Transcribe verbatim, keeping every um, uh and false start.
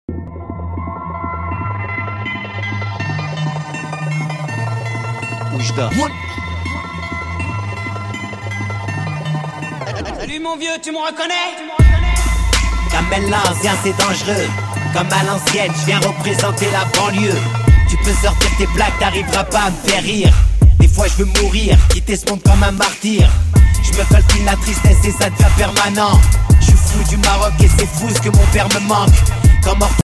Oujda. Salut mon vieux, tu me reconnais? Kamel l'ancien c'est dangereux. Comme à l'ancienne, je viens représenter la banlieue. Tu peux sortir tes blagues, t'arriveras pas à me faire rire. Des fois je veux mourir, quitter ce monde comme un martyr. Je me coltine la tristesse et ça devient permanent. Je suis fou du Maroc et c'est fou ce que mon père me manque. Comme